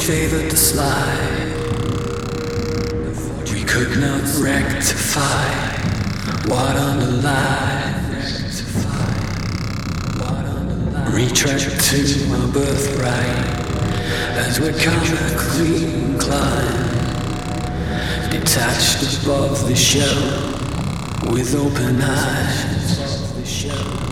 favored the slide. We could not rectify what underlies. Retract to our birthright as we're comically inclined, detached above the shell with open eyes.